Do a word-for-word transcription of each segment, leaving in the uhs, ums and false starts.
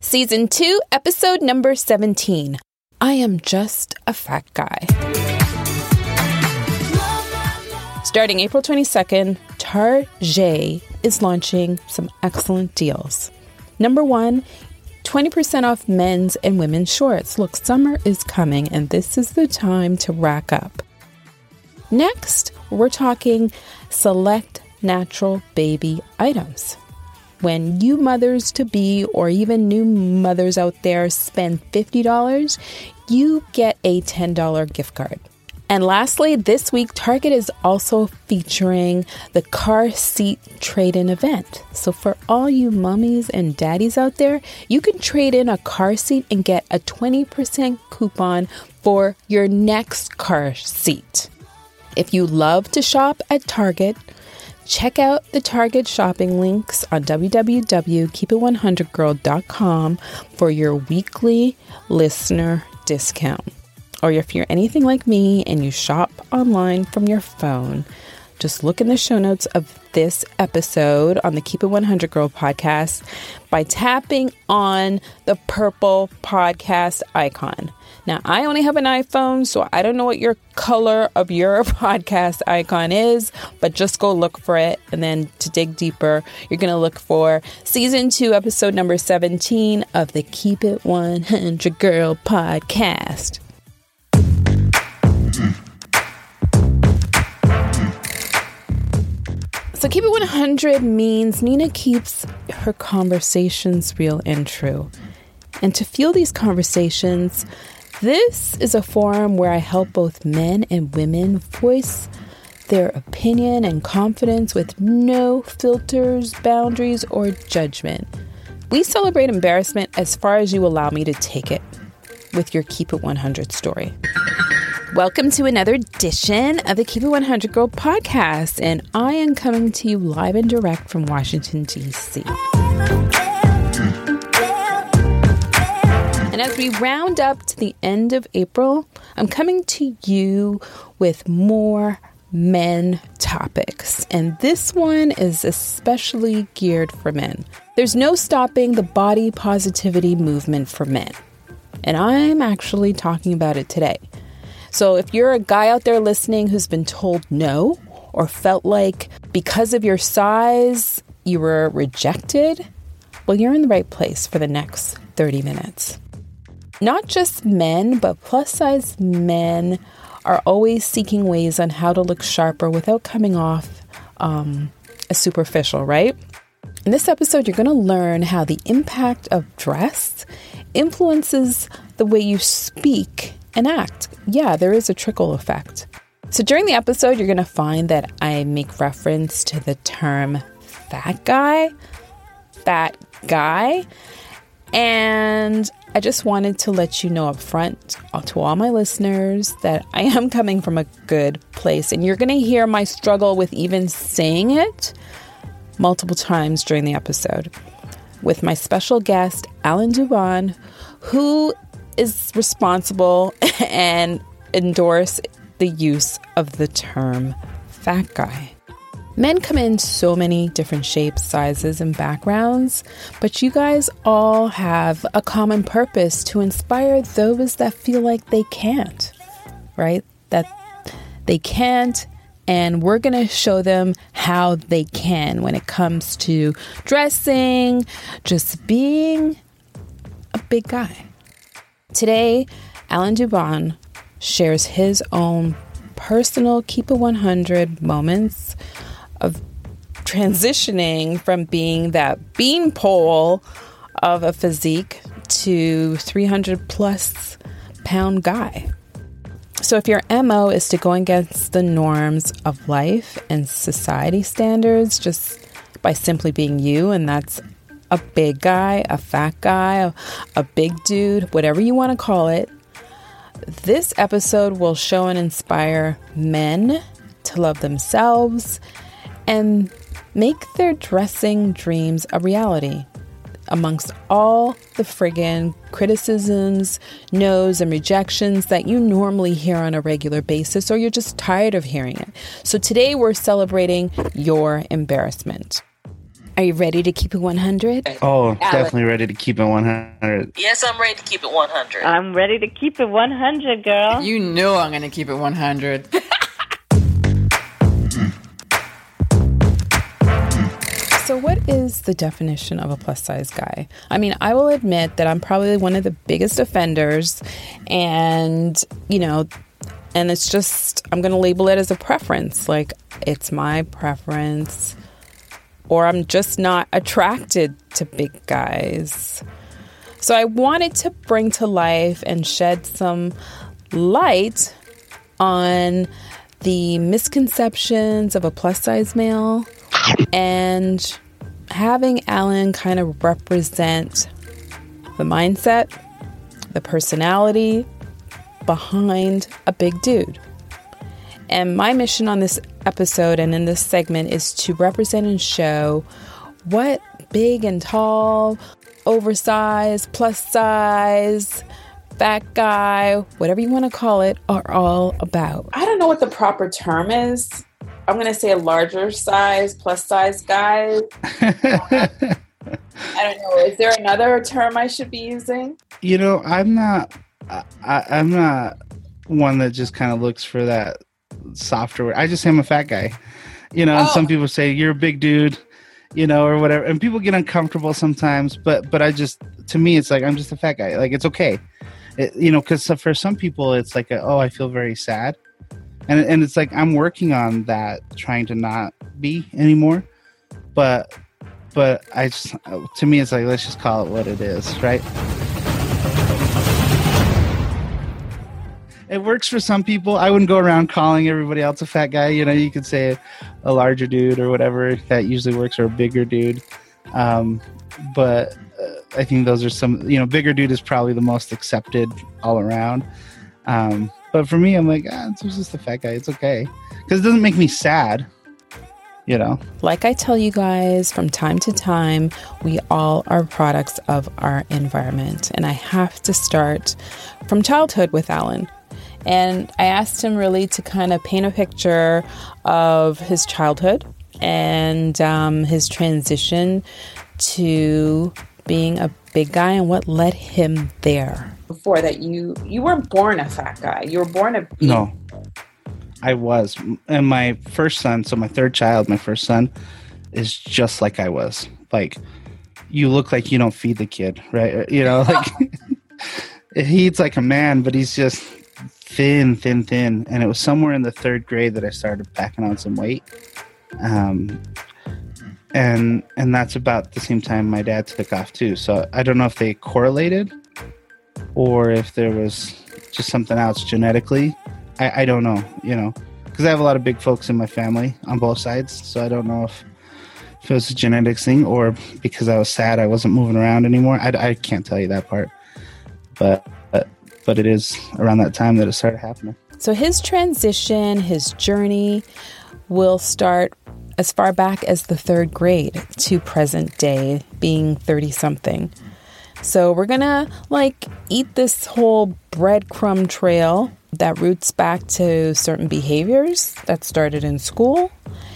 Season two, episode number seventeen. I am just a fat guy. Starting April twenty-second, Target is launching some excellent deals. Number one, twenty percent off men's and women's shorts. Look, summer is coming and this is the time to rack up. Next, we're talking select natural baby items. When you mothers-to-be or even new mothers out there spend fifty dollars, you get a ten dollars gift card. And lastly, this week, Target is also featuring the car seat trade-in event. So for all you mummies and daddies out there, you can trade in a car seat and get a twenty percent coupon for your next car seat. If you love to shop at Target, check out the Target shopping links on w w w dot keep it one hundred girl dot com for your weekly listener discount. Or if you're anything like me and you shop online from your phone, just look in the show notes of this episode on the Keep It one hundred Girl podcast by tapping on the purple podcast icon. Now, I only have an iPhone, so I don't know what your color of your podcast icon is, but just go look for it. And then to dig deeper, you're going to look for season two, episode number seventeen of the Keep It one hundred Girl podcast. So Keep It one hundred means Nina keeps her conversations real and true. And to fuel these conversations, this is a forum where I help both men and women voice their opinion and confidence with no filters, boundaries, or judgment. We celebrate embarrassment as far as you allow me to take it with your Keep It one hundred story. Welcome to another edition of the Keep It one hundred Girl podcast, and I am coming to you live and direct from Washington, D C And as we round up to the end of April, I'm coming to you with more men topics. And this one is especially geared for men. There's no stopping the body positivity movement for men. And I'm actually talking about it today. So if you're a guy out there listening who's been told no, or felt like because of your size you were rejected, well, you're in the right place for the next thirty minutes. Not just men, but plus-size men are always seeking ways on how to look sharper without coming off um, as superficial, right? In this episode, you're going to learn how the impact of dress influences the way you speak and act. Yeah, there is a trickle effect. So during the episode, you're going to find that I make reference to the term fat guy, fat guy, and I just wanted to let you know up front to all my listeners that I am coming from a good place. And you're going to hear my struggle with even saying it multiple times during the episode with my special guest, Alan Dubon, who is responsible and endorse the use of the term fat guy. Men come in so many different shapes, sizes, and backgrounds, but you guys all have a common purpose to inspire those that feel like they can't, right? That they can't, and we're going to show them how they can when it comes to dressing, just being a big guy. Today, Alan Dubon shares his own personal Keep It one hundred moments of transitioning from being that beanpole of a physique to three hundred plus pound guy. So if your M O is to go against the norms of life and society standards just by simply being you, and that's a big guy, a fat guy, a, a big dude, whatever you want to call it, this episode will show and inspire men to love themselves and make their dressing dreams a reality amongst all the friggin' criticisms, no's, and rejections that you normally hear on a regular basis, or you're just tired of hearing it. So today we're celebrating your embarrassment. Are you ready to keep it one hundred? Oh, Alex. Definitely ready to keep it one hundred. Yes, I'm ready to keep it one hundred. I'm ready to keep it one hundred, girl. You know I'm going to keep it one hundred. So what is the definition of a plus-size guy? I mean, I will admit that I'm probably one of the biggest offenders, and, you know, and it's just, I'm going to label it as a preference. Like, it's my preference, or I'm just not attracted to big guys. So I wanted to bring to life and shed some light on the misconceptions of a plus-size male, and having Alan kind of represent the mindset, the personality behind a big dude. And my mission on this episode and in this segment is to represent and show what big and tall, oversized, plus size, fat guy, whatever you want to call it, are all about. I don't know what the proper term is. I'm going to say a larger size, plus size guy. I don't know. Is there another term I should be using? You know, I'm not, I, I'm not one that just kind of looks for that softer word. I just say I'm a fat guy. You know, oh. And some people say you're a big dude, you know, or whatever. And people get uncomfortable sometimes, but, but I just, to me, it's like, I'm just a fat guy. Like, it's okay. It, you know, because for some people, it's like, a, oh, I feel very sad. And and it's like, I'm working on that, trying to not be anymore. But, but I just, to me, it's like, let's just call it what it is, right? It works for some people. I wouldn't go around calling everybody else a fat guy. You know, you could say a larger dude or whatever. That usually works, or a bigger dude. Um, but uh, I think those are some, you know, bigger dude is probably the most accepted all around. Um, but for me, I'm like, ah, it's just a fat guy. It's okay. Because it doesn't make me sad, you know? Like I tell you guys from time to time, we all are products of our environment. And I have to start from childhood with Alan. And I asked him really to kind of paint a picture of his childhood and um, his transition to being a big guy and what led him there. Before that, you you weren't born a fat guy. You were born a big... No, I was. And my first son, so my third child, my first son, is just like I was. Like, you look like you don't feed the kid, right? You know, like, he eats like a man, but he's just thin, thin, thin. And it was somewhere in the third grade that I started packing on some weight. Um, and and that's about the same time my dad took off too. So I don't know if they correlated or if there was just something else genetically. I, I don't know, you know, because I have a lot of big folks in my family on both sides. So I don't know if, if it was a genetics thing or because I was sad I wasn't moving around anymore. I, I can't tell you that part. But, but but it is around that time that it started happening. So his transition, his journey will start as far back as the third grade to present day, being thirty-something. So we're going to, like, eat this whole breadcrumb trail that roots back to certain behaviors that started in school,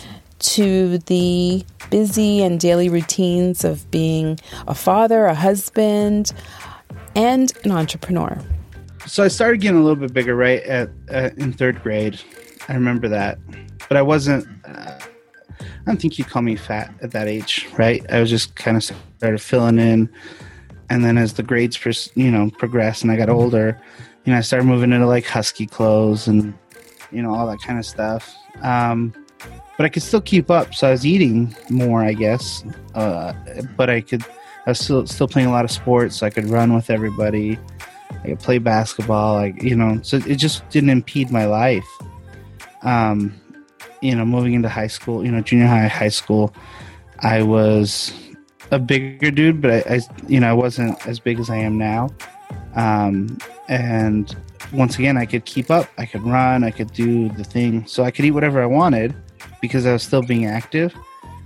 to the busy and daily routines of being a father, a husband, and an entrepreneur. So I started getting a little bit bigger, right, at, uh, in third grade. I remember that. But I wasn't, uh, I don't think you'd call me fat at that age, right? I was just kind of started filling in. And then as the grades, pers- you know, progressed and I got older, you know, I started moving into like husky clothes and, you know, all that kind of stuff. Um, but I could still keep up. So I was eating more, I guess. Uh, but I could, I was still, still playing a lot of sports. So I could run with everybody. I could play basketball, like, you know, so it just didn't impede my life. Um, you know, moving into high school, you know, junior high, high school, I was a bigger dude, but I, I, you know, I wasn't as big as I am now. Um, and once again, I could keep up. I could run. I could do the thing. So I could eat whatever I wanted because I was still being active.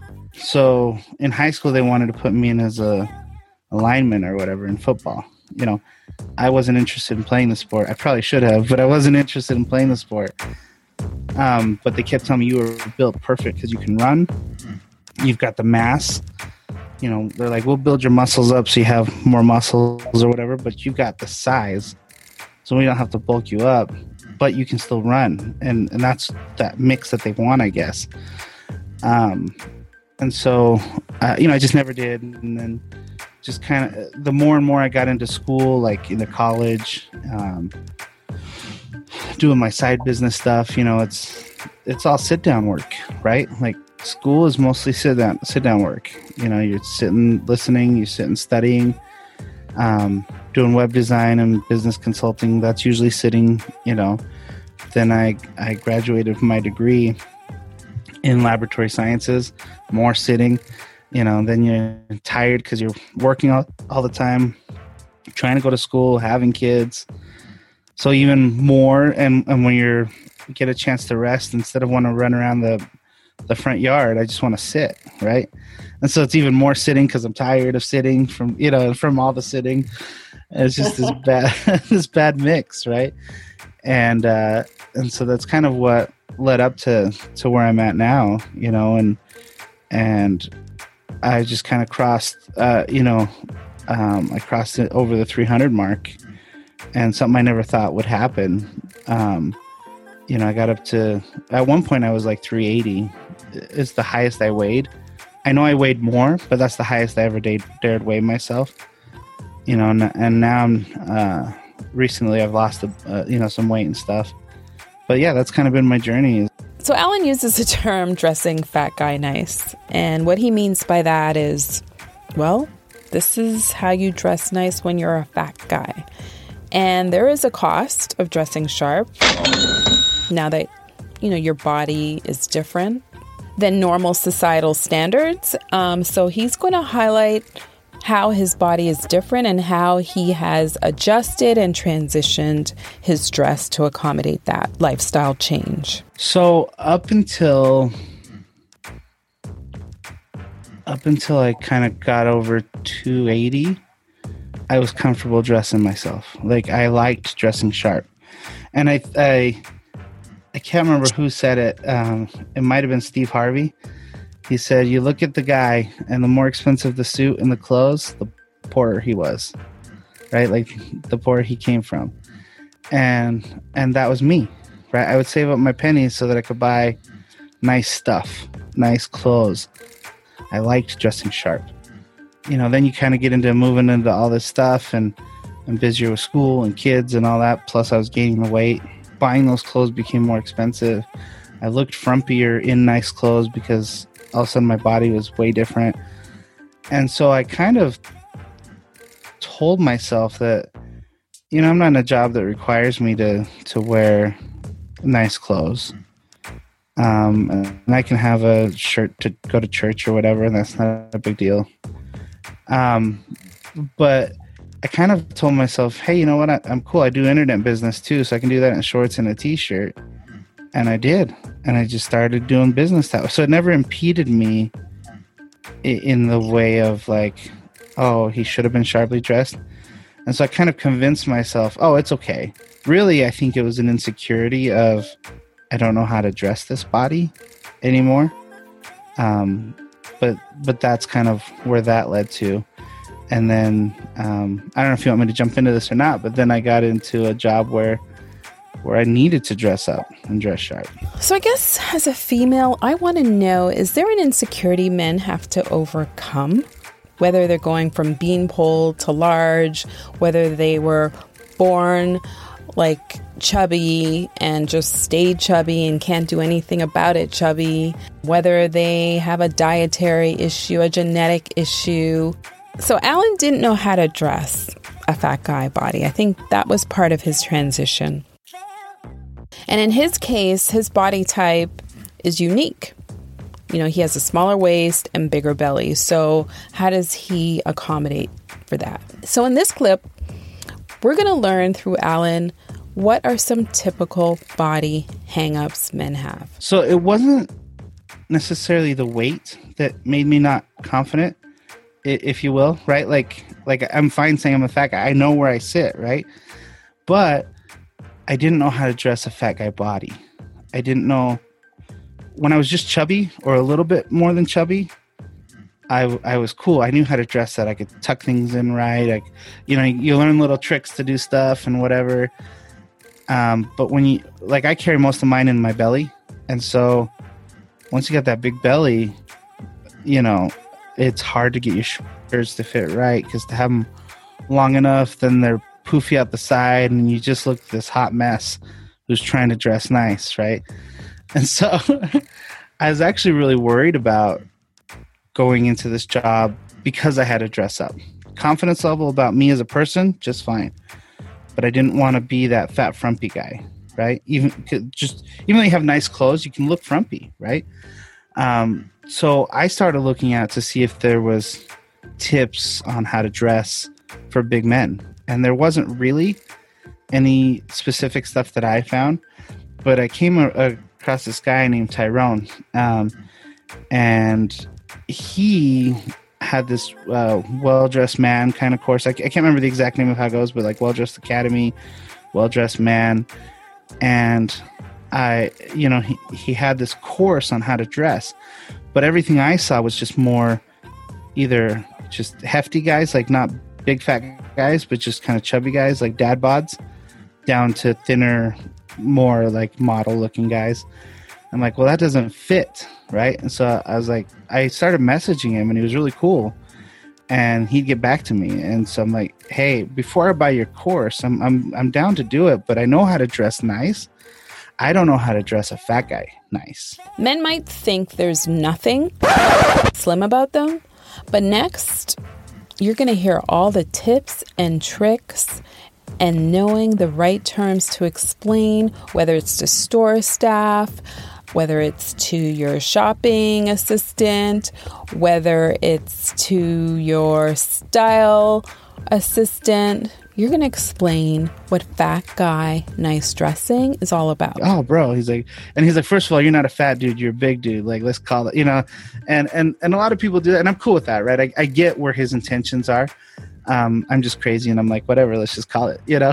So in high school, they wanted to put me in as a, a lineman or whatever in football. You know, I wasn't interested in playing the sport. I probably should have, but I wasn't interested in playing the sport. Um, but they kept telling me you were built perfect because you can run you've got the mass. You know, they're like, we'll build your muscles up so you have more muscles or whatever, but you've got the size, so we don't have to bulk you up, but you can still run. And, and that's that mix that they want, I guess. Um, and so, uh, you know, I just never did. And then just kind of, the more and more I got into school, like into college, um, doing my side business stuff, you know, it's, it's all sit down work, right? Like, school is mostly sit down, sit down work. You know, you're sitting, listening, you're sitting, studying, um, doing web design and business consulting. That's usually sitting, you know. Then I, I graduated from my degree in laboratory sciences, more sitting, you know. Then you're tired because you're working all, all the time, trying to go to school, having kids. So even more, and, and when you're get a chance to rest, instead of want to run around the the front yard, I just want to sit, right? And so it's even more sitting because I'm tired of sitting from, you know, from all the sitting. And it's just this bad, this bad mix, right? And uh, and so that's kind of what led up to to where I'm at now, you know, and and I just kind of crossed, uh, you know, um, I crossed it over the three hundred mark, and something I never thought would happen. Um, you know, I got up to, at one point I was like three eighty. It's the highest I weighed. I know I weighed more, but that's the highest I ever dared, dared weigh myself. You know, and, and now I'm, uh, recently I've lost, a, uh, you know, some weight and stuff. But yeah, that's kind of been my journey. So Alan uses the term dressing fat guy nice. And what he means by that is, well, this is how you dress nice when you're a fat guy. And there is a cost of dressing sharp now that, you know, your body is different than normal societal standards. Um, so he's going to highlight how his body is different and how he has adjusted and transitioned his dress to accommodate that lifestyle change. So up until up until I kind of got over two eighty, I was comfortable dressing myself. Like, I liked dressing sharp. And I I, I can't remember who said it. Um, it might have been Steve Harvey. He said, you look at the guy, and the more expensive the suit and the clothes, the poorer he was, right? Like, the poorer he came from. And and that was me, right? I would save up my pennies so that I could buy nice stuff, nice clothes. I liked dressing sharp. You know, then you kind of get into moving into all this stuff, and I'm busier with school and kids and all that. Plus, I was gaining the weight. Buying those clothes became more expensive. I looked frumpier in nice clothes because all of a sudden my body was way different. And so I kind of told myself that, you know, I'm not in a job that requires me to, to wear nice clothes. Um, and I can have a shirt to go to church or whatever, and that's not a big deal. Um, but I kind of told myself, hey, you know what? I, I'm cool. I do internet business too, so I can do that in shorts and a t-shirt. And I did. And I just started doing business that way. So it never impeded me in the way of like, oh, he should have been sharply dressed. And so I kind of convinced myself, oh, it's okay. Really, I think it was an insecurity of, I don't know how to dress this body anymore. Um, but but that's kind of where that led to. And then, um, I don't know if you want me to jump into this or not, but then I got into a job where where I needed to dress up and dress sharp. So I guess as a female, I want to know, is there an insecurity men have to overcome? Whether they're going from beanpole to large, whether they were born like chubby and just stayed chubby and can't do anything about it chubby, whether they have a dietary issue, a genetic issue. So Alan didn't know how to dress a fat guy body. I think that was part of his transition. And in his case, his body type is unique. You know, he has a smaller waist and bigger belly. So how does he accommodate for that? So in this clip, we're going to learn through Alan, what are some typical body hang-ups men have? So it wasn't necessarily the weight that made me not confident, if you will, right? Like, like I'm fine saying I'm a fat guy. I know where I sit, right? But I didn't know how to dress a fat guy body. I didn't know. When I was just chubby or a little bit more than chubby, I, I was cool. I knew how to dress that. I could tuck things in right. I, you know, you learn little tricks to do stuff and whatever. Um, but when you, like, I carry most of mine in my belly. And so once you got that big belly, you know, it's hard to get your shirts to fit right, because to have them long enough, then they're poofy out the side and you just look this hot mess who's trying to dress nice, right? And so I was actually really worried about going into this job because I had to dress up. Confidence level about me as a person, just fine. But I didn't want to be that fat frumpy guy, right? Even just even though you have nice clothes, you can look frumpy, right? Um, so I started looking out to see if there was tips on how to dress for big men. And there wasn't really any specific stuff that I found. But I came a- across this guy named Tyrone. Um, and he had this uh, well-dressed man kind of course. I, I can't remember the exact name of how it goes, but like Well-Dressed Academy, Well-Dressed Man. And I, you know, he, he had this course on how to dress. But everything I saw was just more either just hefty guys, like not big fat guys, but just kind of chubby guys, like dad bods, down to thinner, more like model looking guys. I'm like, well, that doesn't fit, right? And so I was like, I started messaging him, and he was really cool, and he'd get back to me. And so I'm like, hey, before I buy your course, I'm I'm I'm down to do it, but I know how to dress nice. I don't know how to dress a fat guy nice. Men might think there's nothing slim about them, but next, you're going to hear all the tips and tricks and knowing the right terms to explain, whether it's to store staff, whether it's to your shopping assistant, whether it's to your style assistant. You're going to explain what fat guy nice dressing is all about. Oh, bro. He's like, and he's like, first of all, you're not a fat dude. You're a big dude. Like, let's call it, you know, and, and, and a lot of people do that. And I'm cool with that, right? I, I get where his intentions are. Um, I'm just crazy. And I'm like, whatever, let's just call it, you know,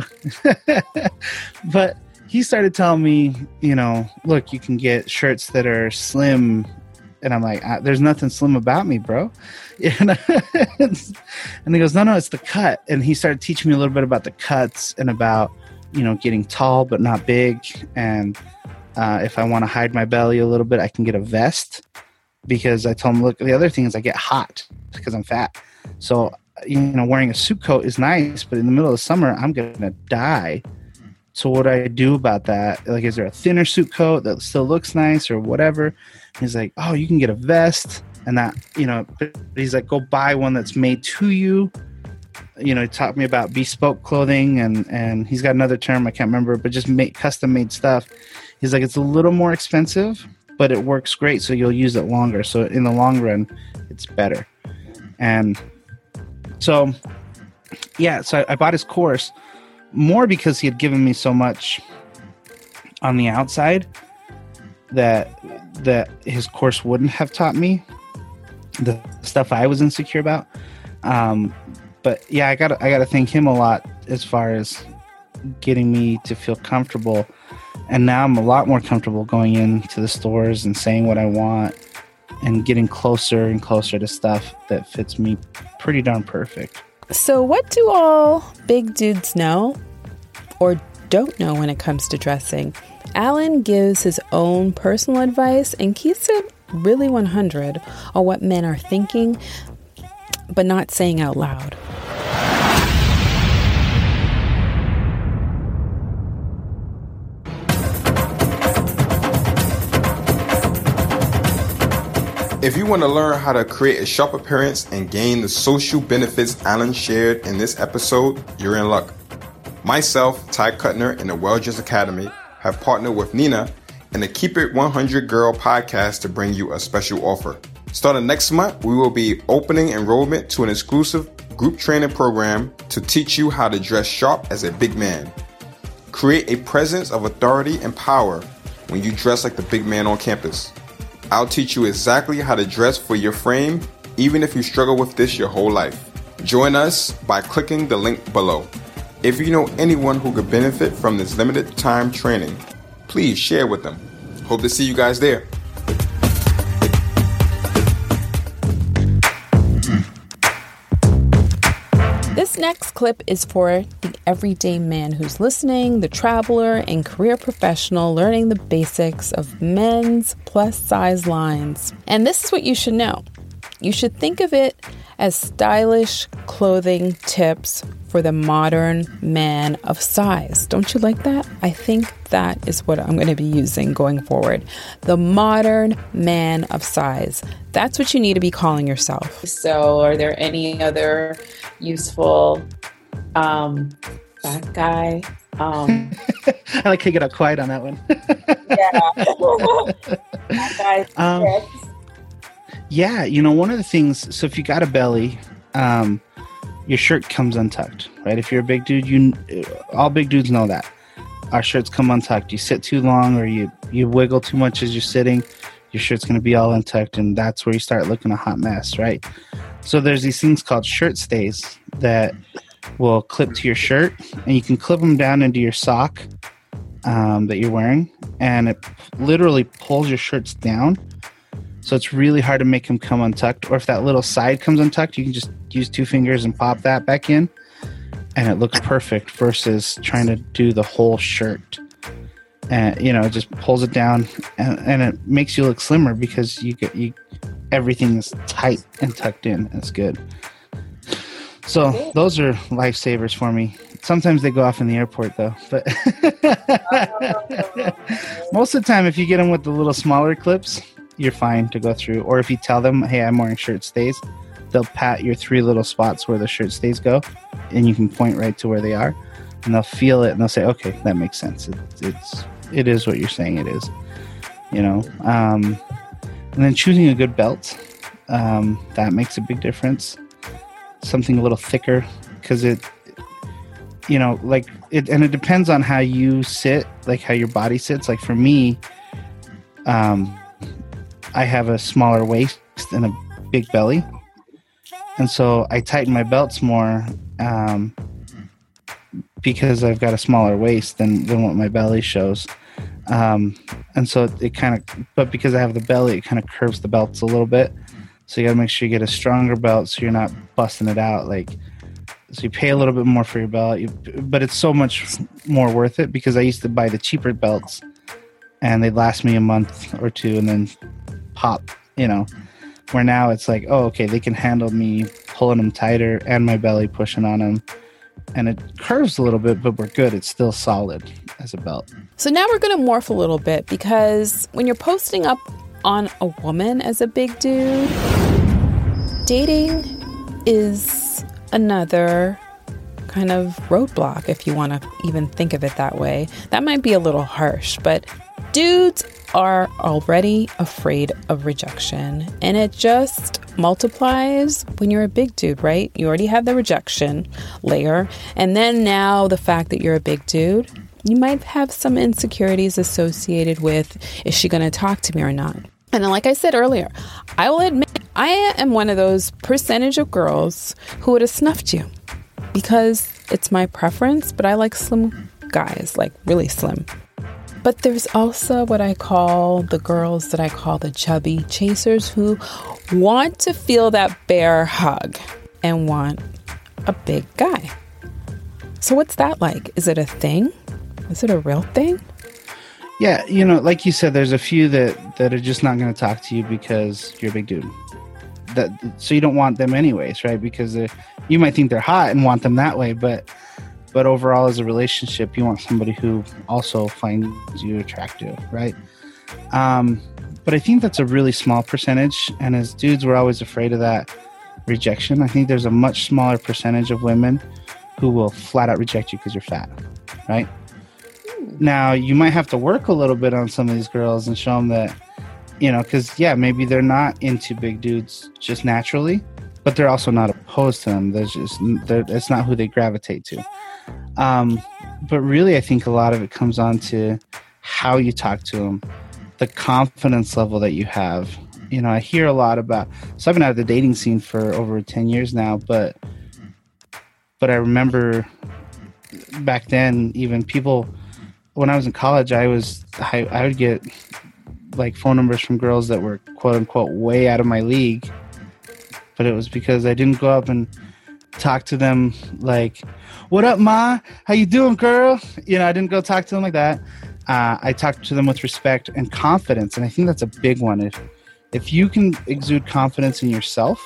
but he started telling me, you know, look, you can get shirts that are slim. And I'm like, there's nothing slim about me, bro. And he goes, no, no, it's the cut. And he started teaching me a little bit about the cuts and about, you know, getting tall but not big. And uh, if I want to hide my belly a little bit, I can get a vest. Because I told him, look, the other thing is I get hot because I'm fat. So, you know, wearing a suit coat is nice, but in the middle of the summer, I'm going to die. So what do I do about that? Like, is there a thinner suit coat that still looks nice or whatever? He's like, oh, you can get a vest. And that, you know, he's like, go buy one that's made to you. You know, he taught me about bespoke clothing, and, and he's got another term, I can't remember, but just make custom made stuff. He's like, it's a little more expensive, but it works great. So you'll use it longer. So in the long run, it's better. And so, yeah, so I, I bought his course more because he had given me so much on the outside that that his course wouldn't have taught me the stuff I was insecure about. Um, but yeah, I got I got to thank him a lot as far as getting me to feel comfortable. And now I'm a lot more comfortable going into the stores and saying what I want and getting closer and closer to stuff that fits me pretty darn perfect. So what do all big dudes know or don't know when it comes to dressing? Alan gives his own personal advice and keeps it really one hundred on what men are thinking, but not saying out loud. If you want to learn how to create a sharp appearance and gain the social benefits Alan shared in this episode, you're in luck. Myself, Ty Kuttner, and the Well-Dressed Academy have partnered with Nina and the Keep It one hundred Girl podcast to bring you a special offer. Starting next month, we will be opening enrollment to an exclusive group training program to teach you how to dress sharp as a big man. Create a presence of authority and power when you dress like the big man on campus. I'll teach you exactly how to dress for your frame, even if you struggle with this your whole life. Join us by clicking the link below. If you know anyone who could benefit from this limited time training, please share with them. Hope to see you guys there. next clip is for the everyday man who's listening, the traveler and career professional learning the basics of men's plus size lines. And this is what you should know. You should think of it as stylish clothing tips for the modern man of size. Don't you like that? I think that is what I'm going to be using going forward. The modern man of size. That's what you need to be calling yourself. So are there any other useful um, fat guy? Um, I like to get up quiet on that one. yeah. Fat guy um, tips. Yeah, you know, one of the things, so if you got a belly, um, your shirt comes untucked, right? If you're a big dude, you all big dudes know that. Our shirts come untucked. You sit too long or you, you wiggle too much as you're sitting, your shirt's going to be all untucked, and that's where you start looking a hot mess, right? So there's these things called shirt stays that will clip to your shirt, and you can clip them down into your sock um, that you're wearing, and it literally pulls your shirts down. So it's really hard to make them come untucked. Or if that little side comes untucked, you can just use two fingers and pop that back in, and it looks perfect versus trying to do the whole shirt. And you know, it just pulls it down, and, and it makes you look slimmer because you get you everything is tight and tucked in. It's good. So those are lifesavers for me. Sometimes they go off in the airport though, but most of the time, if you get them with the little smaller clips, you're fine to go through. Or if you tell them, hey, I'm wearing shirt stays, they'll pat your three little spots where the shirt stays go, and you can point right to where they are, and they'll feel it and they'll say, okay, that makes sense. It, it's it is what you're saying it is, you know. Um, and then choosing a good belt, um, that makes a big difference. Something a little thicker, because it, you know, like it, and it depends on how you sit, like how your body sits. Like for me, um, I have a smaller waist and a big belly, and so I tighten my belts more um, because I've got a smaller waist than, than what my belly shows. Um, and so it, it kind of, but because I have the belly, it kind of curves the belts a little bit. So you got to make sure you get a stronger belt so you're not busting it out. Like, so you pay a little bit more for your belt, you, but it's so much more worth it because I used to buy the cheaper belts and they'd last me a month or two and then pop, you know, where now it's like, oh, okay, they can handle me pulling them tighter and my belly pushing on them. And it curves a little bit, but we're good. It's still solid as a belt. So now we're going to morph a little bit, because when you're posting up on a woman as a big dude, dating is another kind of roadblock, if you want to even think of it that way. That might be a little harsh, but dudes are already afraid of rejection, and it just multiplies when you're a big dude, right? You already have the rejection layer, and then now the fact that you're a big dude, you might have some insecurities associated with, is she going to talk to me or not? And like I said earlier, I will admit I am one of those percentage of girls who would have snuffed you, because it's my preference, but I like slim guys, like really slim. But there's also what I call the girls that I call the chubby chasers, who want to feel that bear hug and want a big guy. So what's that like? Is it a thing? Is it a real thing? Yeah, you know, like you said, there's a few that, that are just not going to talk to you because you're a big dude. That so you don't want them anyways, right? Because you might think they're hot and want them that way, but but overall as a relationship, you want somebody who also finds you attractive, right? Um, but I think that's a really small percentage, and as dudes, we're always afraid of that rejection. I think there's a much smaller percentage of women who will flat out reject you because you're fat, right? Now, you might have to work a little bit on some of these girls and show them that, you know, because, yeah, maybe they're not into big dudes just naturally, but they're also not opposed to them. There's just, it's not who they gravitate to. Um, but really, I think a lot of it comes on to how you talk to them, the confidence level that you have. You know, I hear a lot about, so I've been out of the dating scene for over ten years now, but, but I remember back then, even people, when I was in college, I was, I, I would get like phone numbers from girls that were quote unquote way out of my league, but it was because I didn't go up and, talk to them like, "What up, ma? How you doing, girl?" You know, I didn't go talk to them like that. Uh, I talked to them with respect and confidence, and I think that's a big one. If if you can exude confidence in yourself,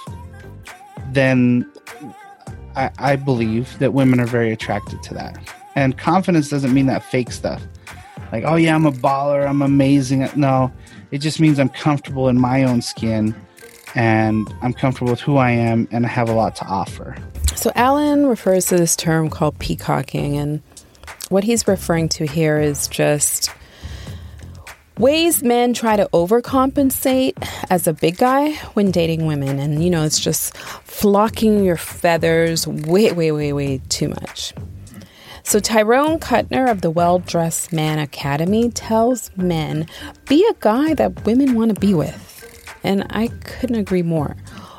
then I, I believe that women are very attracted to that. And confidence doesn't mean that fake stuff. Like, oh yeah, I'm a baller, I'm amazing. No, it just means I'm comfortable in my own skin and I'm comfortable with who I am and I have a lot to offer. So Alan refers to this term called peacocking, and what he's referring to here is just ways men try to overcompensate as a big guy when dating women. And, you know, it's just flocking your feathers way, way, way, way too much. So Tyrone Kuttner of the Well Dressed Man Academy tells men, be a guy that women want to be with. And I couldn't agree more.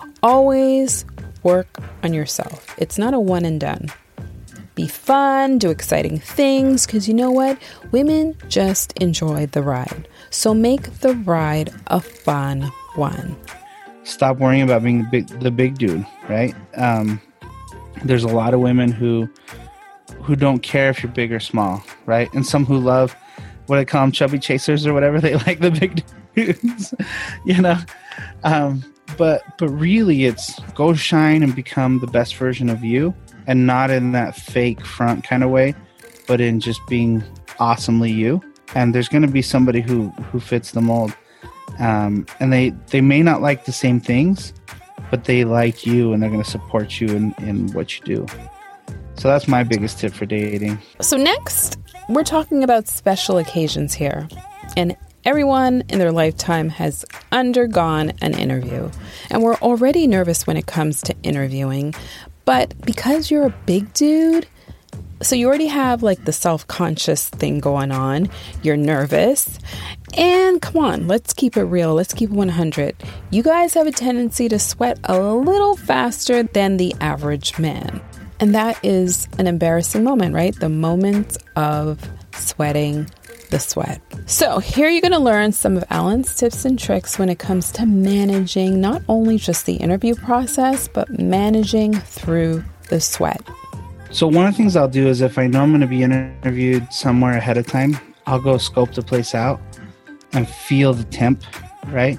Always work on yourself. It's not a one and done. Be fun, do exciting things, because you know what? Women just enjoy the ride. So make the ride a fun one. Stop worrying about being the big, the big dude, right? Um, there's a lot of women who who don't care if you're big or small, right? And some who love, what I call them, chubby chasers or whatever. They like the big dudes, you know? Um, but but really, it's go shine and become the best version of you, and not in that fake front kind of way, but in just being awesomely you. And there's going to be somebody who, who fits the mold. Um, and they, they may not like the same things, but they like you and they're going to support you in, in what you do. So that's my biggest tip for dating. So next, we're talking about special occasions here. And everyone in their lifetime has undergone an interview. And we're already nervous when it comes to interviewing. But because you're a big dude, so you already have like the self-conscious thing going on. You're nervous. And come on, let's keep it real. Let's keep it one hundred. You guys have a tendency to sweat a little faster than the average man. And that is an embarrassing moment, right? The moment of sweating the sweat. So here you're going to learn some of Alan's tips and tricks when it comes to managing not only just the interview process, but managing through the sweat. So one of the things I'll do is if I know I'm going to be interviewed somewhere ahead of time, I'll go scope the place out and feel the temp, right?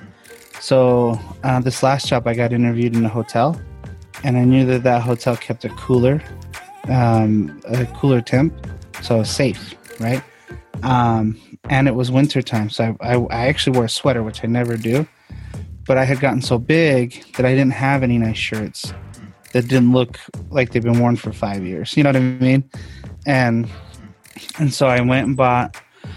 So uh, this last job, I got interviewed in a hotel, and I knew that that hotel kept a cooler, um, a cooler temp, so I was safe, right? Um, and it was winter time, so I, I, I actually wore a sweater, which I never do, but I had gotten so big that I didn't have any nice shirts that didn't look like they've been worn for five years. You know what I mean? And and so I went and bought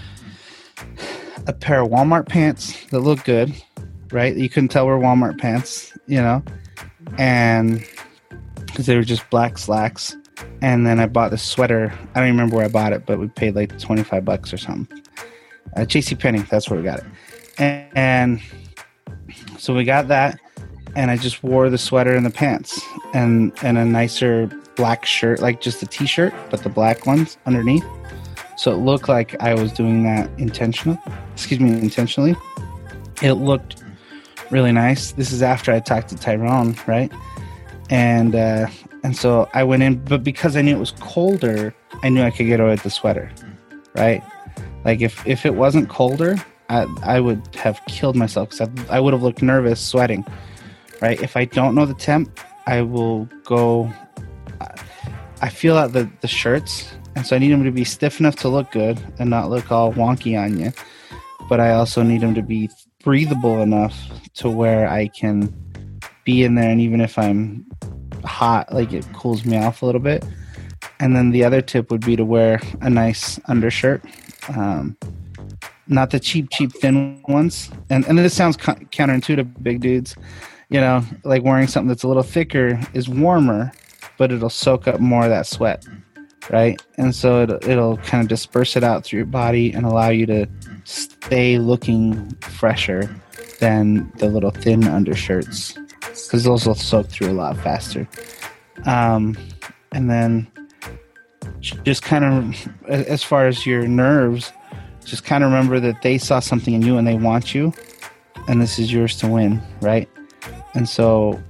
a pair of Walmart pants that looked good, right? You couldn't tell were Walmart pants, you know? And because they were just black slacks. And then I bought this sweater. I don't even remember where I bought it, but we paid like twenty-five bucks or something. Uh, JCPenney, that's where we got it. And, and so we got that. And I just wore the sweater and the pants and, and a nicer black shirt, like just a t-shirt, but the black ones underneath. So it looked like I was doing that intentional, excuse me, intentionally. It looked really nice. This is after I talked to Tyrone, right? And, uh, and so I went in, but because I knew it was colder, I knew I could get away with the sweater, right? Like if, if it wasn't colder, I, I would have killed myself because I, I would have looked nervous sweating. Right? If I don't know the temp, I will go. I feel out the, the shirts, and so I need them to be stiff enough to look good and not look all wonky on you. But I also need them to be breathable enough to where I can be in there, and even if I'm hot, like it cools me off a little bit. And then the other tip would be to wear a nice undershirt, um, not the cheap, cheap thin ones. And and this sounds co- counterintuitive, big dudes. You know, like wearing something that's a little thicker is warmer, but it'll soak up more of that sweat, right? And so it'll, it'll kind of disperse it out through your body and allow you to stay looking fresher than the little thin undershirts, because those will soak through a lot faster. Um, and then just kind of, as far as your nerves, just kind of remember that they saw something in you and they want you, and this is yours to win, right? And so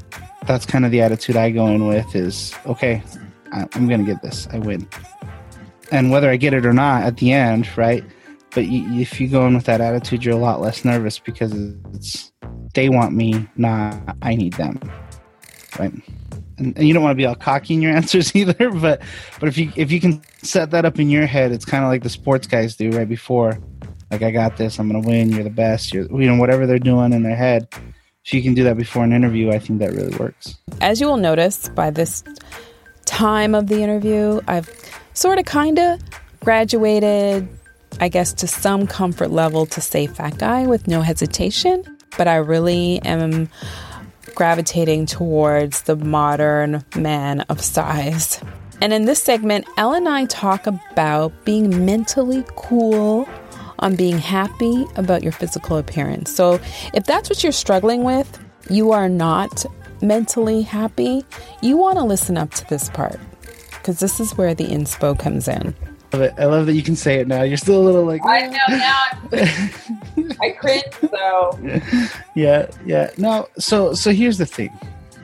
that's kind of the attitude I go in with is, okay, I'm going to get this. I win. And whether I get it or not at the end, right? But you, if you go in with that attitude, you're a lot less nervous because it's they want me, not I need them, right? And, and you don't want to be all cocky in your answers either. But but if you if you can set that up in your head, it's kind of like the sports guys do right before, like I got this, I'm gonna win, you're the best, you're you know whatever they're doing in their head. If you can do that before an interview, I think that really works. As you will notice by this time of the interview, I've sort of kind of graduated, I guess, to some comfort level to say fat guy with no hesitation. But I really am gravitating towards the modern man of size. And in this segment, Elle and I talk about being mentally cool on being happy about your physical appearance. So if that's what you're struggling with, you are not mentally happy, you want to listen up to this part, because this is where the inspo comes in. I love it. I love that you can say it now. You're still a little like, I know now. I cringe, so. Yeah, yeah. No, so so here's the thing.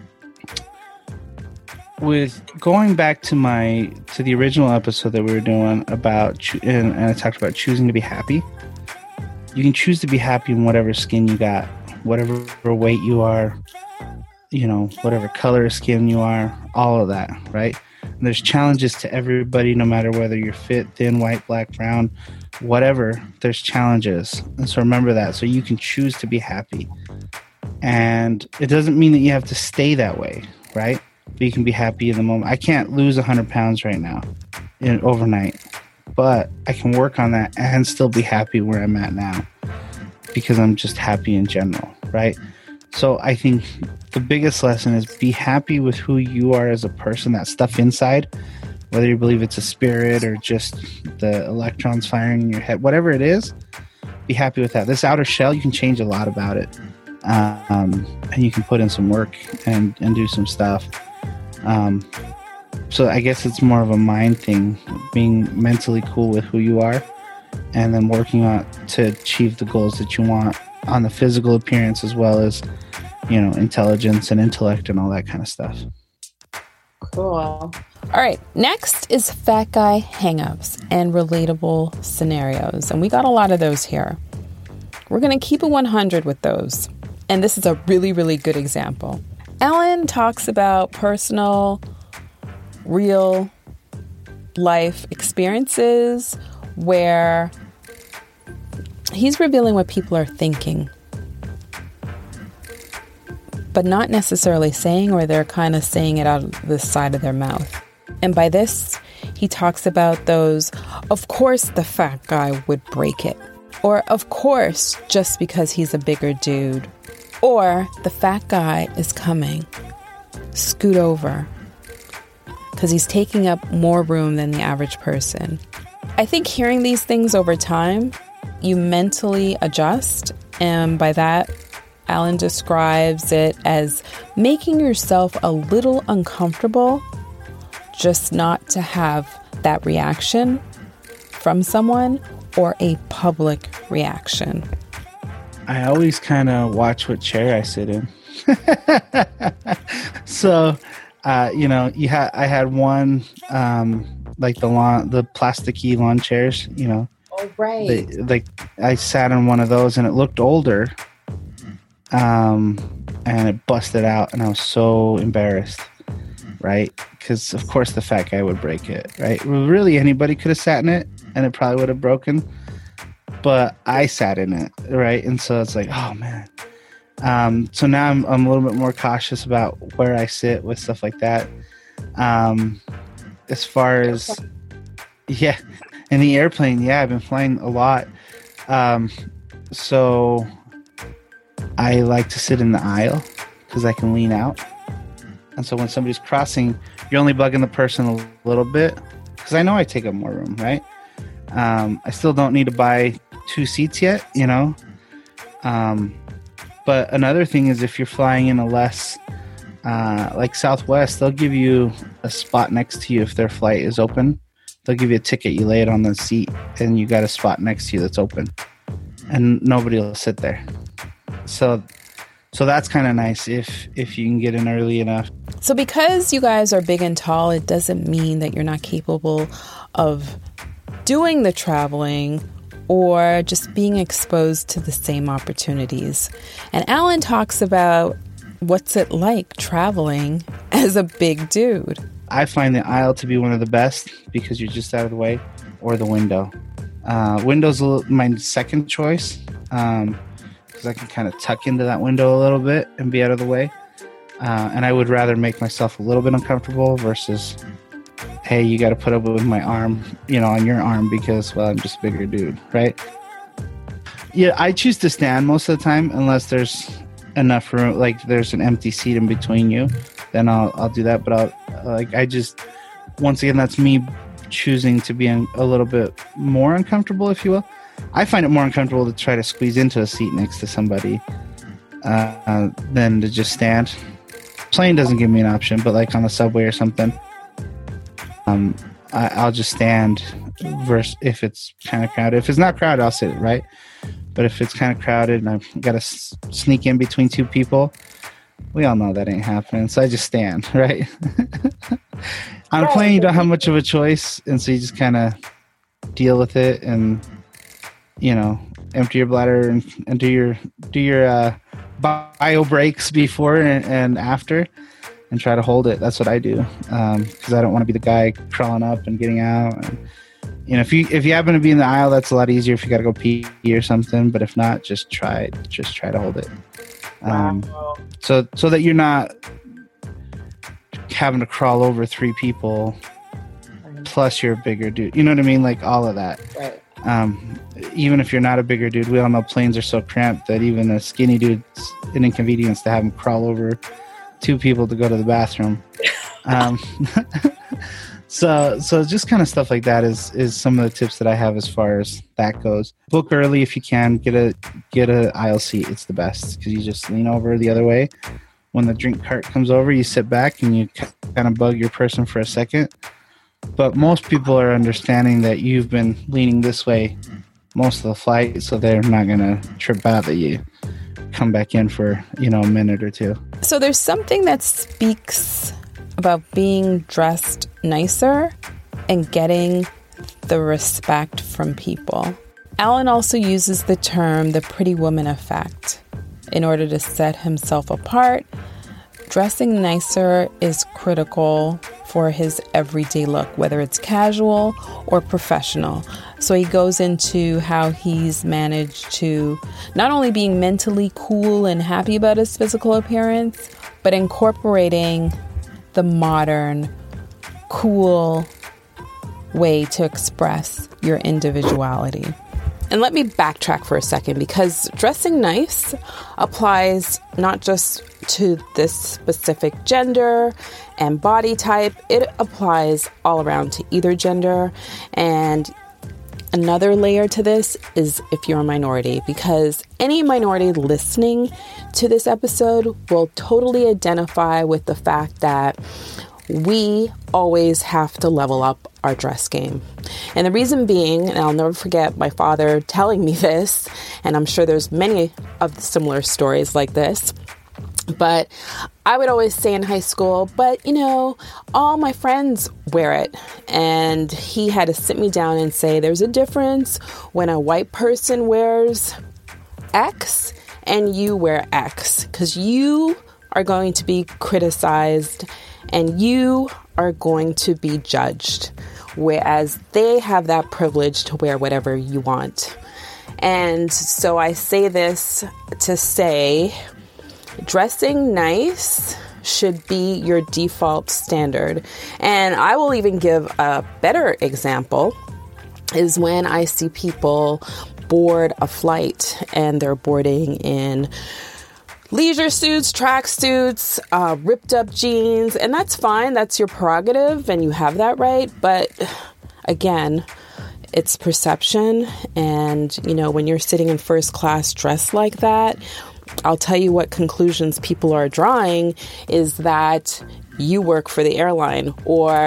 With going back to my to the original episode that we were doing about cho- and, and I talked about choosing to be happy. You can choose to be happy in whatever skin you got, whatever weight you are, you know, whatever color of skin you are, all of that, right? And there's challenges to everybody, no matter whether you're fit, thin, white, black, brown, whatever. There's challenges, and so remember that. So you can choose to be happy, and it doesn't mean that you have to stay that way, right? But you can be happy in the moment. I can't lose one hundred pounds right now in overnight, but I can work on that and still be happy where I'm at now because I'm just happy in general, right? So I think the biggest lesson is be happy with who you are as a person, that stuff inside, whether you believe it's a spirit or just the electrons firing in your head, whatever it is, be happy with that. This outer shell, you can change a lot about it. Um, and you can put in some work and, and do some stuff. Um, so I guess it's more of a mind thing, being mentally cool with who you are and then working on to achieve the goals that you want on the physical appearance as well as, you know, intelligence and intellect and all that kind of stuff. Cool. All right, next is fat guy hangups and relatable scenarios. And we got a lot of those here. We're going to keep it one hundred with those. And this is a really, really good example. Alan talks about personal, real life experiences where he's revealing what people are thinking, but not necessarily saying, or they're kind of saying it out of the side of their mouth. And by this, he talks about those, of course the fat guy would break it. Or of course, just because he's a bigger dude. Or the fat guy is coming. Scoot over. Because he's taking up more room than the average person. I think hearing these things over time, you mentally adjust. And by that, Alan describes it as making yourself a little uncomfortable just not to have that reaction from someone or a public reaction. I always kind of watch what chair I sit in. So, uh, you know, you had I had one um, like the lawn, the plasticky lawn chairs. You know, oh right. They, like I sat in one of those, and it looked older, um, and it busted out, and I was so embarrassed, right? Because of course the fat guy would break it, right? Really, anybody could have sat in it, and it probably would have broken. But I sat in it, right? And so it's like, oh man. Um, so now I'm I'm a little bit more cautious about where I sit with stuff like that. Um, as far as yeah, in the airplane, yeah, I've been flying a lot. Um, so I like to sit in the aisle because I can lean out. And so when somebody's crossing, you're only bugging the person a little bit because I know I take up more room, right? Um, I still don't need to buy two seats yet, you know. Um, but another thing is if you're flying in a less, uh, like Southwest, they'll give you a spot next to you if their flight is open. They'll give you a ticket, you lay it on the seat, and you got a spot next to you that's open. And nobody will sit there. So So that's kind of nice if if you can get in early enough. So because you guys are big and tall, it doesn't mean that you're not capable of doing the traveling or just being exposed to the same opportunities. And Alan talks about what's it like traveling as a big dude. I find the aisle to be one of the best because you're just out of the way, or the window. Uh, window's a little, my second choice because um, I can kind of tuck into that window a little bit and be out of the way. Uh, and I would rather make myself a little bit uncomfortable versus, hey, you got to put up with my arm, you know, on your arm because, well, I'm just a bigger dude, right? Yeah, I choose to stand most of the time unless there's enough room, like there's an empty seat in between you, then I'll I'll do that. But I'll like I just once again that's me choosing to be a little bit more uncomfortable, if you will. I find it more uncomfortable to try to squeeze into a seat next to somebody uh, uh, than to just stand. Plane doesn't give me an option, but like on the subway or something, um, I, I'll just stand. Versus if it's kind of crowded. If it's not crowded, I'll sit, right? But if it's kind of crowded and I've got to s- sneak in between two people, we all know that ain't happening. So I just stand, right? On a plane, you don't have much of a choice, and so you just kind of deal with it and, you know, empty your bladder and, and do your do your uh, bio breaks before and, and after, and try to hold it. That's what I do because um, I don't want to be the guy crawling up and getting out. And, you know, if you if you happen to be in the aisle, that's a lot easier if you got to go pee or something. But if not, just try it. Just try to hold it. Um, wow. So so that you're not having to crawl over three people, plus you're a bigger dude. You know what I mean? Like all of that. Right. Um, even if you're not a bigger dude, we all know planes are so cramped that even a skinny dude's an inconvenience to have him crawl over two people to go to the bathroom. Um, so so just kind of stuff like that is is some of the tips that I have as far as that goes. Book early if you can. Get a get a aisle seat. It's the best because you just lean over the other way. When the drink cart comes over, you sit back and you kind of bug your person for a second. But most people are understanding that you've been leaning this way most of the flight, so they're not going to trip out that you come back in for, you know, a minute or two. So there's something that speaks about being dressed nicer and getting the respect from people. Alan also uses the term the pretty woman effect. In order to set himself apart, dressing nicer is critical for his everyday look, whether it's casual or professional. So he goes into how he's managed to not only being mentally cool and happy about his physical appearance, but incorporating the modern, cool way to express your individuality. And let me backtrack for a second, because dressing nice applies not just to this specific gender and body type, it applies all around to either gender. And another layer to this is if you're a minority, because any minority listening to this episode will totally identify with the fact that we always have to level up our dress game. And the reason being, and I'll never forget my father telling me this, and I'm sure there's many of the similar stories like this, but I would always say in high school, but you know, all my friends wear it. And he had to sit me down and say, there's a difference when a white person wears X and you wear X, because you are going to be criticized and you are going to be judged, whereas they have that privilege to wear whatever you want. And so I say this to say, dressing nice should be your default standard. And I will even give a better example is when I see people board a flight and they're boarding in leisure suits, track suits, uh, ripped up jeans, and that's fine. That's your prerogative and you have that right. But again, it's perception. And, you know, when you're sitting in first class dressed like that, I'll tell you what conclusions people are drawing is that you work for the airline, or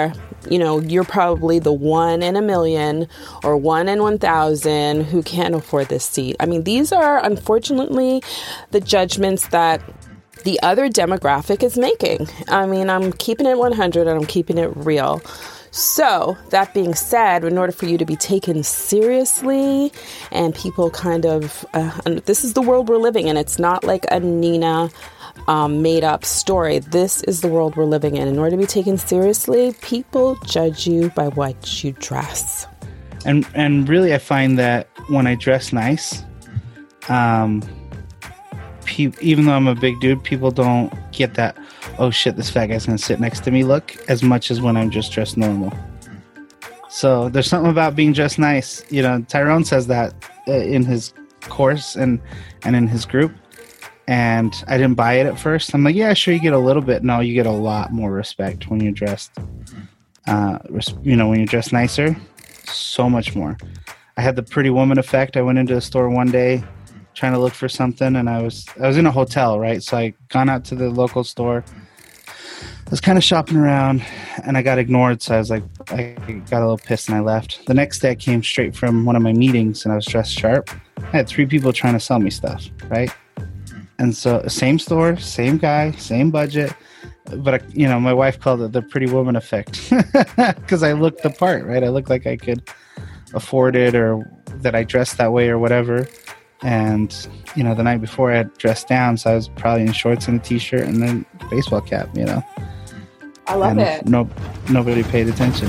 You know, you're probably the one in a million or one in one thousand who can't afford this seat. I mean, these are unfortunately the judgments that the other demographic is making. I mean, I'm keeping it one hundred and I'm keeping it real. So that being said, in order for you to be taken seriously and people kind of, uh, and this is the world we're living in. It's not like a Nina um, made up story. This is the world we're living in. In order to be taken seriously, people judge you by what you dress. And and really, I find that when I dress nice, um, pe- even though I'm a big dude, people don't get that, oh shit, this fat guy's gonna sit next to me look, as much as when I'm just dressed normal. So there's something about being dressed nice. You know, Tyrone says that uh, in his course and and in his group. And I didn't buy it at first. I'm like, yeah, sure, you get a little bit. No, you get a lot more respect when you're dressed. Uh, res- you know, when you're dressed nicer, so much more. I had the Pretty Woman effect. I went into a store one day trying to look for something, and I was I was in a hotel, right? So I gone out to the local store. I was kind of shopping around, and I got ignored. So I was like, I got a little pissed, and I left. The next day, I came straight from one of my meetings, and I was dressed sharp. I had three people trying to sell me stuff, right? And so, same store, same guy, same budget. But, I, you know, my wife called it the Pretty Woman effect because I looked the part, right? I looked like I could afford it, or that I dressed that way or whatever. And, you know, the night before I had dressed down, so I was probably in shorts and a t-shirt and then baseball cap, you know. I love and it. No, nobody paid attention.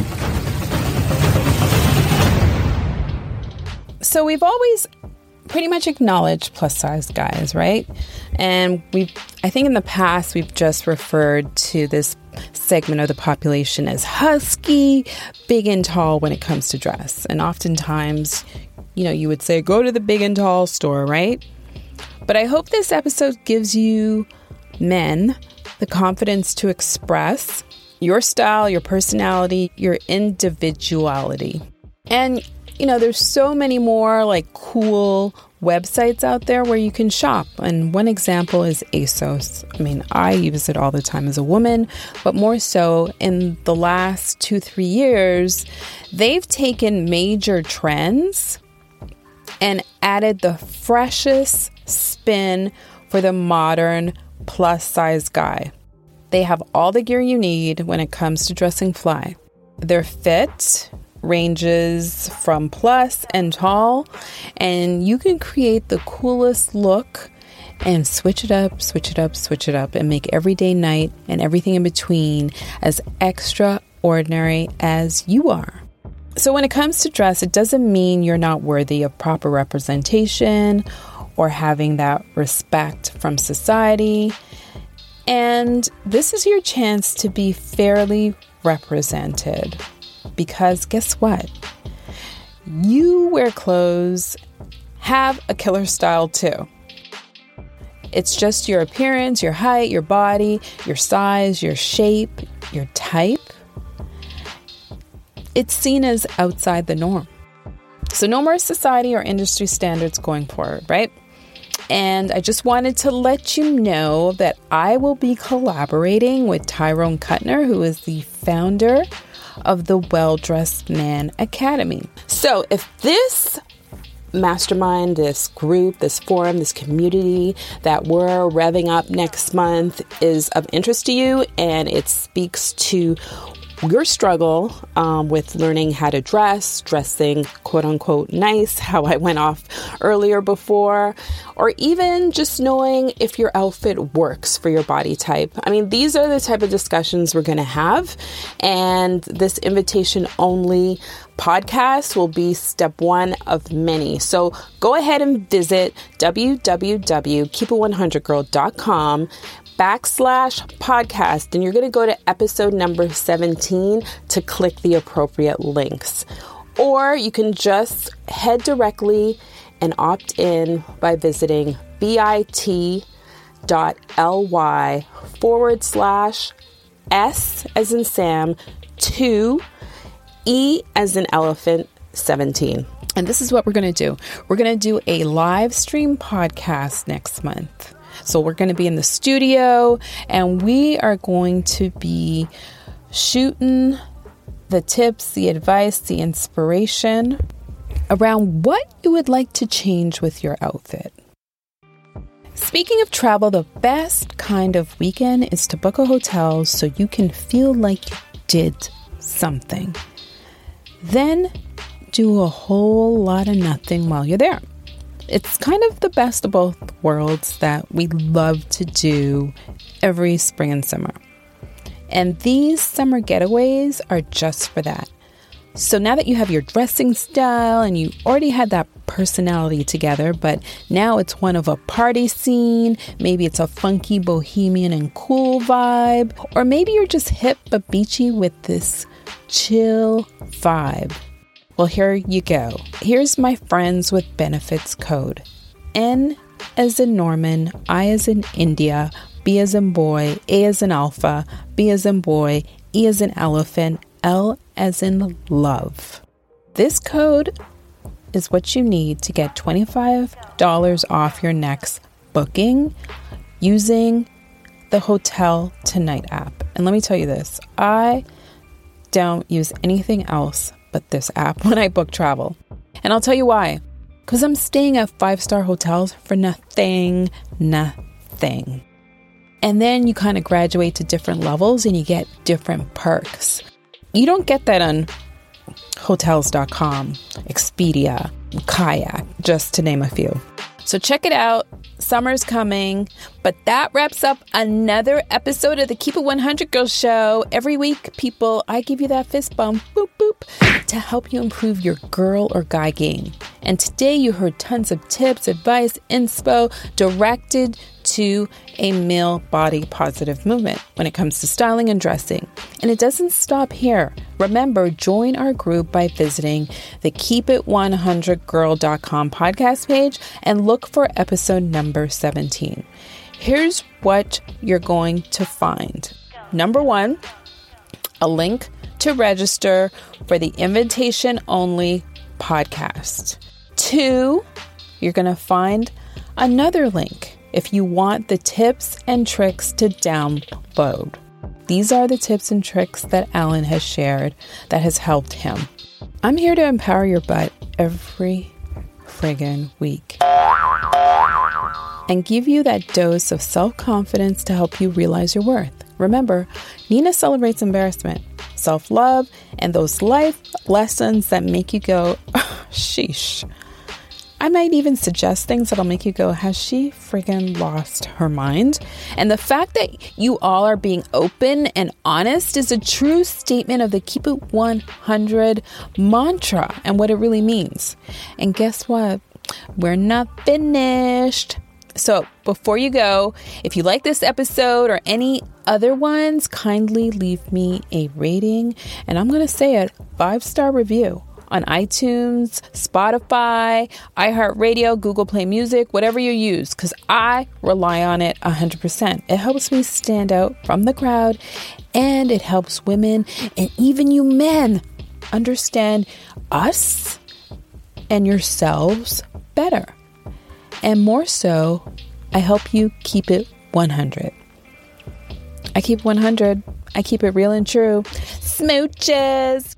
So we've always pretty much acknowledged plus size guys, right? And we, I think in the past, we've just referred to this segment of the population as husky, big and tall when it comes to dress. And oftentimes, you know, you would say, go to the big and tall store, right? But I hope this episode gives you men the confidence to express your style, your personality, your individuality. And you know, there's so many more like cool websites out there where you can shop. And one example is ASOS. I mean, I use it all the time as a woman, but more so in the last two, three years, they've taken major trends and added the freshest spin for the modern plus size guy. They have all the gear you need when it comes to dressing fly. Their fit ranges from plus and tall, and you can create the coolest look and switch it up, switch it up, switch it up, and make everyday night and everything in between as extraordinary as you are. So when it comes to dress, it doesn't mean you're not worthy of proper representation or having that respect from society. And this is your chance to be fairly represented. Because guess what? You wear clothes, have a killer style too. It's just your appearance, your height, your body, your size, your shape, your type. It's seen as outside the norm. So no more society or industry standards going forward, right? And I just wanted to let you know that I will be collaborating with Tyrone Kuttner, who is the founder of the Well Dressed Man Academy. So if this mastermind, this group, this forum, this community that we're revving up next month is of interest to you, and it speaks to your struggle um, with learning how to dress, dressing quote unquote nice, how I went off earlier before, or even just knowing if your outfit works for your body type. I mean, these are the type of discussions we're going to have. And this invitation only podcast will be step one of many. So go ahead and visit w w w dot keep it one hundred girl dot com backslash podcast, and you're going to go to episode number seventeen to click the appropriate links. Or you can just head directly and opt in by visiting bit.ly forward slash S as in Sam, two, E as in elephant, seventeen. And this is what we're going to do. We're going to do a live stream podcast next month. So we're going to be in the studio, and we are going to be shooting the tips, the advice, the inspiration around what you would like to change with your outfit. Speaking of travel, the best kind of weekend is to book a hotel so you can feel like you did something. Then do a whole lot of nothing while you're there. It's kind of the best of both worlds that we love to do every spring and summer. And these summer getaways are just for that. So now that you have your dressing style and you already had that personality together, but now it's one of a party scene, maybe it's a funky bohemian and cool vibe, or maybe you're just hip but beachy with this chill vibe. Well, here you go. Here's my friends with benefits code. N as in Norman, I as in India, B as in boy, A as in alpha, B as in boy, E as in elephant, L as in love. This code is what you need to get twenty-five dollars off your next booking using the Hotel Tonight app. And let me tell you this, I don't use anything else but this app when I book travel. And I'll tell you why. Because I'm staying at five-star hotels for nothing, nothing. And then you kind of graduate to different levels and you get different perks. You don't get that on Hotels dot com, Expedia, Kayak, just to name a few. So check it out. Summer's coming. But that wraps up another episode of the Keep It one hundred Girls Show. Every week, people, I give you that fist bump, boop, boop, to help you improve your girl or guy game. And today you heard tons of tips, advice, inspo directed to a male body positive movement when it comes to styling and dressing. And it doesn't stop here. Remember, join our group by visiting the keep it one hundred girl dot com podcast page and look for episode number seventeen. Here's what you're going to find. Number one, a link to register for the invitation-only podcast. Two, you're going to find another link if you want the tips and tricks to download. These are the tips and tricks that Alan has shared that has helped him. I'm here to empower your butt every friggin' week and give you that dose of self-confidence to help you realize your worth. Remember, Nina celebrates embarrassment, self-love, and those life lessons that make you go, oh, sheesh. I might even suggest things that'll make you go, has she friggin' lost her mind? And the fact that you all are being open and honest is a true statement of the Keep It one hundred mantra and what it really means. And guess what? We're not finished. So before you go, if you like this episode or any other ones, kindly leave me a rating. And I'm going to say it, five-star review on iTunes, Spotify, iHeartRadio, Google Play Music, whatever you use, because I rely on it one hundred percent. It helps me stand out from the crowd, and it helps women and even you men understand us and yourselves better. And more so, I help you keep it one hundred. I keep one hundred. I keep it real and true. Smooches.